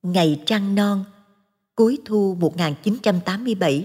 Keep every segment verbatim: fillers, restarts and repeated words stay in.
Ngày trăng non, cuối thu một nghìn chín trăm tám mươi bảy.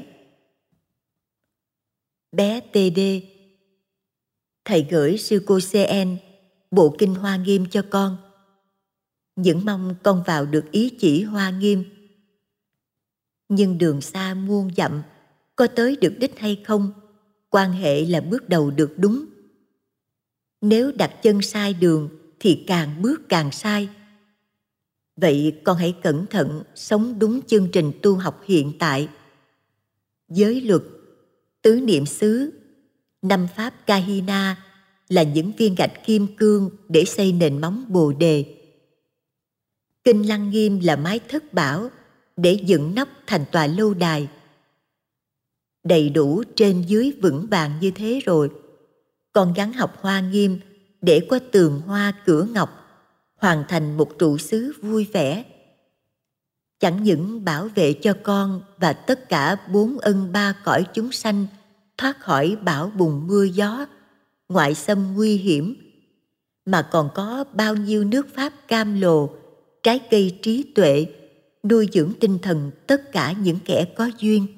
Bé tê đê. Thầy gửi sư cô xê en bộ kinh Hoa Nghiêm cho con. Những mong con vào được ý chỉ Hoa Nghiêm. Nhưng đường xa muôn dặm, có tới được đích hay không, quan hệ là bước đầu được đúng. Nếu đặt chân sai đường thì càng bước càng sai. Vậy con hãy cẩn thận sống đúng chương trình tu học hiện tại. Giới luật, tứ niệm xứ, năm pháp Kahina là những viên gạch kim cương để xây nền móng Bồ Đề. Kinh Lăng Nghiêm là mái thất bảo để dựng nóc thành tòa lâu đài. Đầy đủ trên dưới vững vàng như thế rồi, con gắng học Hoa Nghiêm để có tường hoa cửa ngọc, hoàn thành một trụ xứ vui vẻ. Chẳng những bảo vệ cho con và tất cả bốn ân ba cõi chúng sanh thoát khỏi bão bùng mưa gió, ngoại xâm nguy hiểm, mà còn có bao nhiêu nước pháp cam lồ, trái cây trí tuệ, nuôi dưỡng tinh thần tất cả những kẻ có duyên.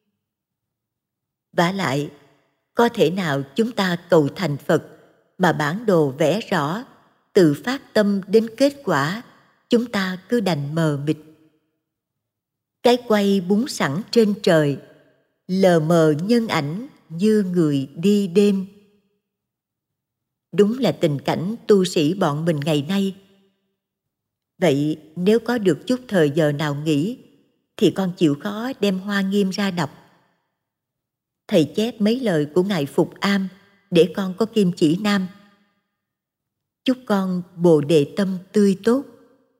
Vả lại, có thể nào chúng ta cầu thành Phật mà bản đồ vẽ rõ, từ phát tâm đến kết quả, chúng ta cứ đành mờ mịt. Cái quay búng sẵn trên trời, lờ mờ nhân ảnh như người đi đêm. Đúng là tình cảnh tu sĩ bọn mình ngày nay. Vậy nếu có được chút thời giờ nào nghỉ, thì con chịu khó đem Hoa Nghiêm ra đọc. Thầy chép mấy lời của Ngài Phục Am để con có kim chỉ nam. Chúc con bồ đề tâm tươi tốt.